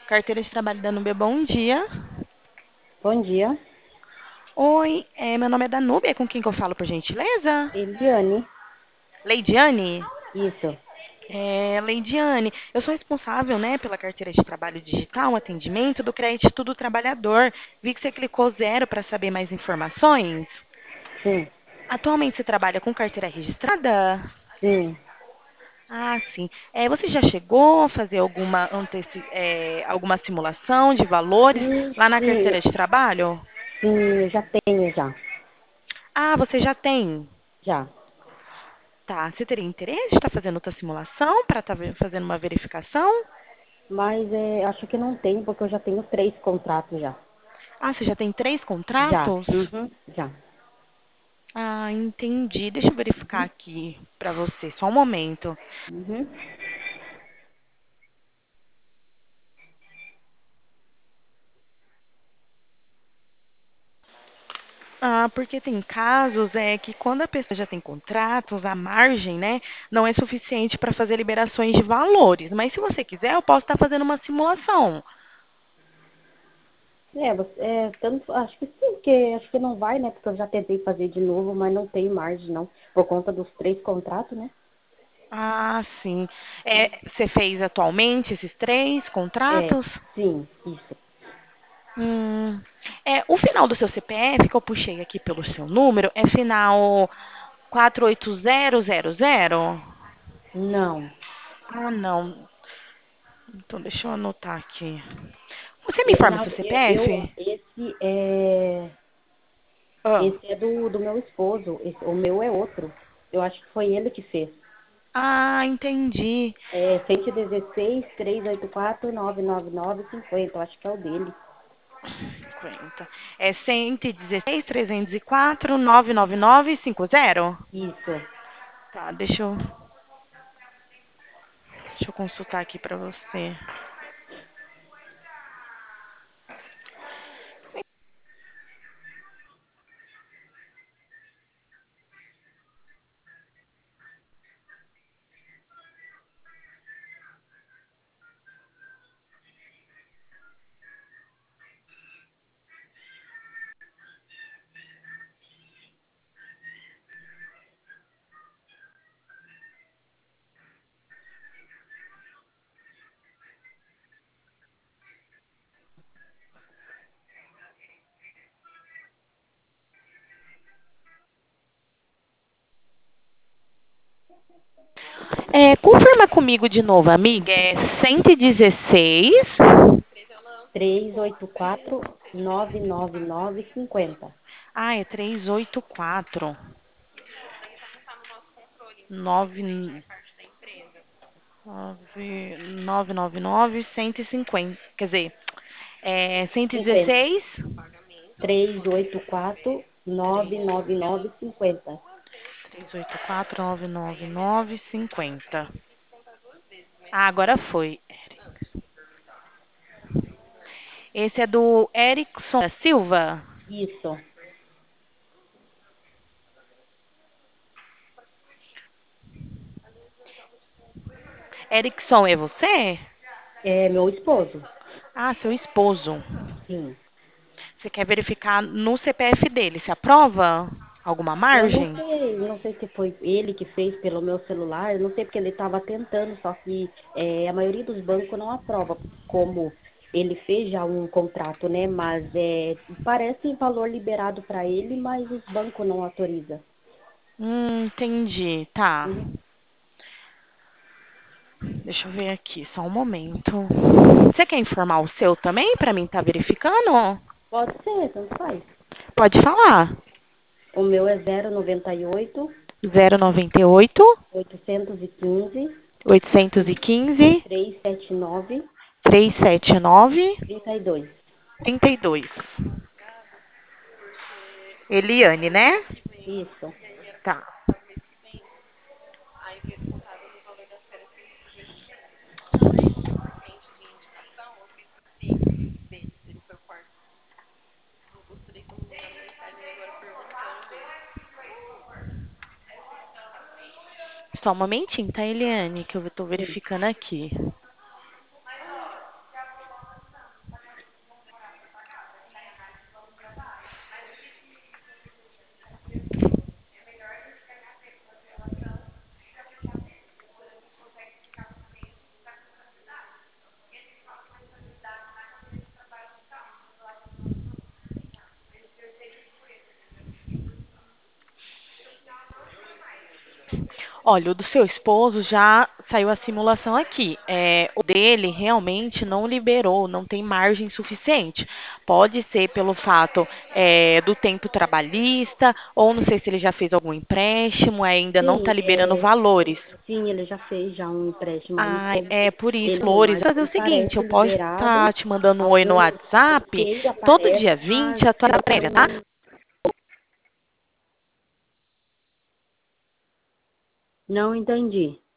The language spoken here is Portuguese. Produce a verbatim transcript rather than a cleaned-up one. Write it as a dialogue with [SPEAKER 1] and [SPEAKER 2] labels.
[SPEAKER 1] Carteira de trabalho da Nubia, bom dia.
[SPEAKER 2] Bom dia,
[SPEAKER 1] Oi, é, meu nome é Danúbia, é com quem que eu falo, por gentileza?
[SPEAKER 2] Eliane.
[SPEAKER 1] Leidiane?
[SPEAKER 2] Isso.
[SPEAKER 1] É, Leidiane, eu sou responsável, né, pela carteira de trabalho digital, atendimento do Crédito do Trabalhador. Vi que você clicou zero para saber mais informações.
[SPEAKER 2] Sim,
[SPEAKER 1] Atualmente você trabalha com carteira registrada?
[SPEAKER 2] sim.
[SPEAKER 1] Ah, sim. É, você já chegou a fazer alguma, anteci- é, alguma simulação de valores
[SPEAKER 2] Sim,
[SPEAKER 1] lá na
[SPEAKER 2] sim,
[SPEAKER 1] carteira de trabalho?
[SPEAKER 2] sim, eu já tenho já.
[SPEAKER 1] Ah, você já tem.
[SPEAKER 2] Já.
[SPEAKER 1] Tá, você teria interesse de estar fazendo outra simulação para estar fazendo uma verificação?
[SPEAKER 2] Mas é, acho que não tem, porque eu já tenho três contratos já.
[SPEAKER 1] Ah, você já tem três
[SPEAKER 2] Já.
[SPEAKER 1] contratos?
[SPEAKER 2] Uhum, já.
[SPEAKER 1] Ah, entendi. Deixa eu verificar
[SPEAKER 2] Uhum,
[SPEAKER 1] aqui para você, só um momento.
[SPEAKER 2] uhum.
[SPEAKER 1] Ah, porque tem casos é que quando a pessoa já tem contratos, a margem, né, não é suficiente para fazer liberações de valores. Mas se você quiser, eu posso estar fazendo uma simulação.
[SPEAKER 2] É, você- é, tanto, acho que sim, porque acho que não vai, né? Porque eu já tentei fazer de novo, mas não tem margem, não. Por conta dos três contratos, né?
[SPEAKER 1] Ah, sim. É, você fez atualmente esses três
[SPEAKER 2] É,
[SPEAKER 1] contratos?
[SPEAKER 2] sim, isso.
[SPEAKER 1] Hum, é, o final do seu C P F, que eu puxei aqui pelo seu número, é final quatro oito zero zero zero?
[SPEAKER 2] Não.
[SPEAKER 1] Ah, não. Então, deixa eu anotar aqui. Você me
[SPEAKER 2] É,
[SPEAKER 1] informa
[SPEAKER 2] na,
[SPEAKER 1] seu
[SPEAKER 2] eu, eu-
[SPEAKER 1] C P F?
[SPEAKER 2] esse é,
[SPEAKER 1] Ah.
[SPEAKER 2] esse é do, do meu esposo. Esse- o meu é outro. Eu acho que foi ele que fez.
[SPEAKER 1] Ah, entendi.
[SPEAKER 2] É cento e dezesseis, trezentos e oitenta e quatro, novecentos e noventa e nove, cinquenta. Eu acho que é o dele.
[SPEAKER 1] cinquenta. É cento e dezesseis, trezentos e quatro, novecentos e noventa e nove, cinquenta?
[SPEAKER 2] Isso.
[SPEAKER 1] Tá, deixa eu, deixa eu consultar aqui pra você. É, confirma comigo de novo, amiga. É cento e dezesseis.
[SPEAKER 2] trezentos e oitenta e quatro, novecentos e noventa e nove, cinquenta.
[SPEAKER 1] Ah, é trezentos e oitenta e quatro. nove nove nove nove nove cento e cinquenta. Quer dizer, é
[SPEAKER 2] cinquenta.
[SPEAKER 1] cento e dezesseis.
[SPEAKER 2] trezentos e oitenta e quatro, novecentos e noventa e nove, cinquenta.
[SPEAKER 1] trezentos e oitenta e quatro, novecentos e noventa e nove, cinquenta. Ah, agora foi. Esse é do Erickson da Silva.
[SPEAKER 2] Isso.
[SPEAKER 1] Erickson é você?
[SPEAKER 2] É meu esposo.
[SPEAKER 1] Ah, seu esposo.
[SPEAKER 2] Sim.
[SPEAKER 1] Você quer verificar no C P F dele? Se aprova alguma
[SPEAKER 2] Eu não
[SPEAKER 1] margem?
[SPEAKER 2] sei, não sei se foi ele que fez pelo meu celular, eu não sei porque ele estava tentando, só que é, a maioria dos bancos não aprova, como ele fez já um contrato, né? Mas é, parece valor liberado para ele, mas os bancos não autorizam.
[SPEAKER 1] Hum, entendi. Tá.
[SPEAKER 2] Uhum.
[SPEAKER 1] Deixa eu ver aqui, só um momento. Você quer informar o seu também para mim estar verificando?
[SPEAKER 2] Pode ser, tanto faz.
[SPEAKER 1] Pode falar.
[SPEAKER 2] O meu é zero noventa e oito,
[SPEAKER 1] zero noventa e oito,
[SPEAKER 2] oitocentos e quinze,
[SPEAKER 1] oitocentos e quinze,
[SPEAKER 2] trezentos e setenta e nove,
[SPEAKER 1] trezentos e setenta e nove,
[SPEAKER 2] trinta e dois.
[SPEAKER 1] trinta e dois. Eliane, né?
[SPEAKER 2] Isso.
[SPEAKER 1] Tá. Só um momentinho, tá, Eliane? Que eu tô
[SPEAKER 2] Sim.
[SPEAKER 1] verificando aqui. Olha, o do seu esposo já saiu a simulação aqui. É, o dele realmente não liberou, não tem margem suficiente. Pode ser pelo fato é, do tempo trabalhista, ou não sei se ele já fez algum empréstimo, ainda não está
[SPEAKER 2] Sim,
[SPEAKER 1] liberando
[SPEAKER 2] é,
[SPEAKER 1] valores.
[SPEAKER 2] sim, ele já fez já um empréstimo aí,
[SPEAKER 1] Ai,
[SPEAKER 2] só
[SPEAKER 1] é
[SPEAKER 2] que
[SPEAKER 1] por isso,
[SPEAKER 2] ele não,
[SPEAKER 1] valores.
[SPEAKER 2] mas
[SPEAKER 1] Vou fazer
[SPEAKER 2] ele
[SPEAKER 1] o seguinte,
[SPEAKER 2] parece
[SPEAKER 1] eu posso
[SPEAKER 2] liberado.
[SPEAKER 1] estar te mandando um oi no
[SPEAKER 2] Alguns
[SPEAKER 1] WhatsApp,
[SPEAKER 2] ok
[SPEAKER 1] todo
[SPEAKER 2] aparece,
[SPEAKER 1] dia
[SPEAKER 2] mas
[SPEAKER 1] vinte, a tua prévia, tá?
[SPEAKER 2] não, não entendi.